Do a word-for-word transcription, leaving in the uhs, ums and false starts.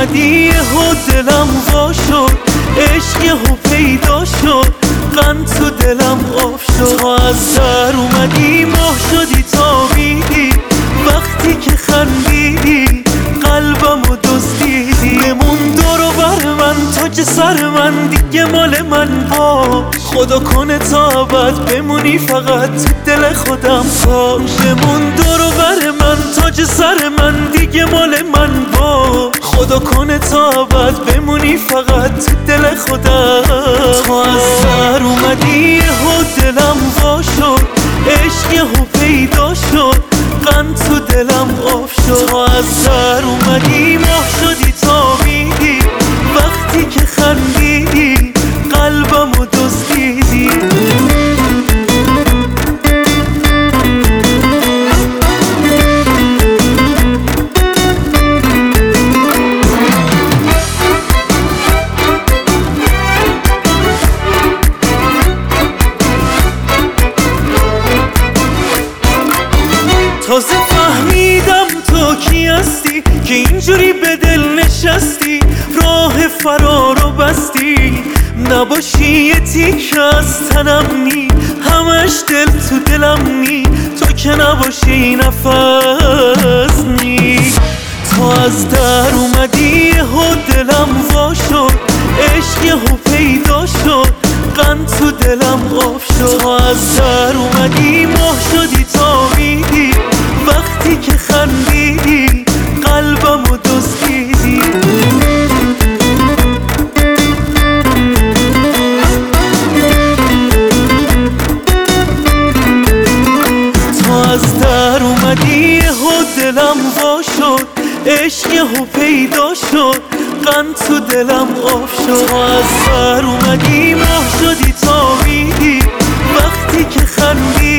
اومدی و دلم وا شد، عشق یهو پیدا شد، غم تو دلم آب شد. تو از در اومدی ماه شدی تابیدی، وقتی که خندیدی قلبمو دزدیدی. بمون دور و بر من تاج سر من، دیگه مال من با خدا کنه تا ابد بمونی فقط تو دل خودم باش. بمون دور و بر من تاج سر من، دیگه مال من با خدا کنه تا ابد بمونی فقط تو دل خودم. تو از سر اومدی و دلم وا شد، عشق یهو پیدا شد، غم تو دلم آب شد. تو از سر اومدی ماه شدی تابیدی، وقتی که خندیدی قلبمو دزدیدی. تازه فهمیدم تو کی هستی که اینجوری به دل نشستی، راه فرارو بستی. نباشی یه تیک از تنم نی، همش دل تو دلم نی، تو که نباشی نفس نی. تو از در اومدی و دلم وا شد، عشق یهو پیدا شد، غم تو دلم آب شد. تو از در اومدی ماه شدی تابیدی، وقتی که خندیدی قلبمو دزدیدی. تو از در اومدی و دلم وا شد، عشق یهو پیدا شد، غم تو دلم آب شد. تو از در اومدی ماه شدی تابیدی، وقتی که خندیدی